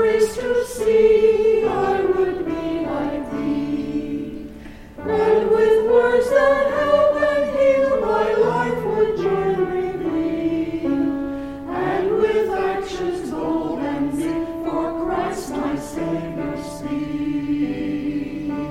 grace to see, I would be like thee. And with words that help and heal, my life would join with thee. And with actions bold and meek, for Christ my Savior speak.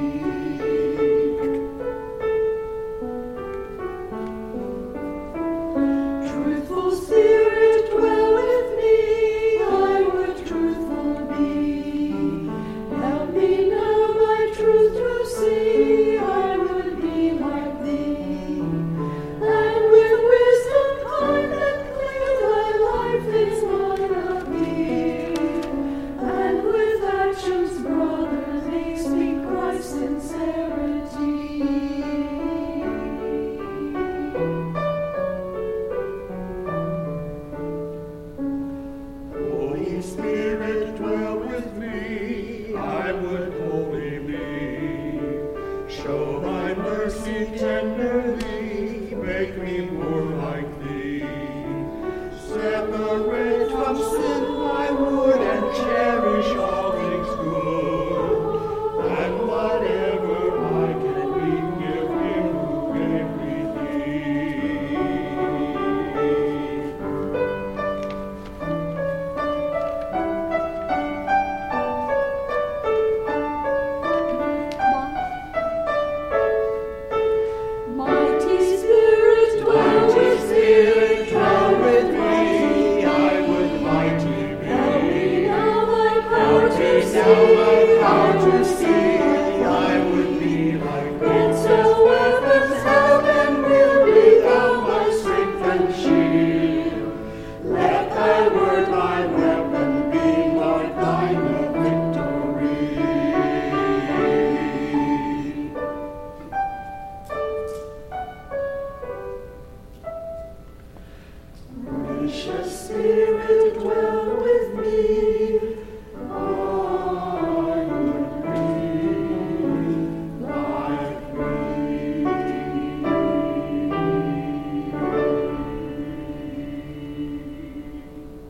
Truthful Spirit, dwell with me, I would truthful be. Help me now my truth to see, I would be like thee. And with wisdom kind and clear, thy life is mine appear. And with actions, brother, they speak Christ's sincerity. Holy Spirit, dwell with me, I would wholly be. Show thy mercy tenderly, make me more like thee. Separate from sin I would, and cherish all things good. And whatever I can be, give him who gave me thee. Mighty Spirit, dwell with me, Dwell with me, I would mighty be. help me now thy power to Help me see. now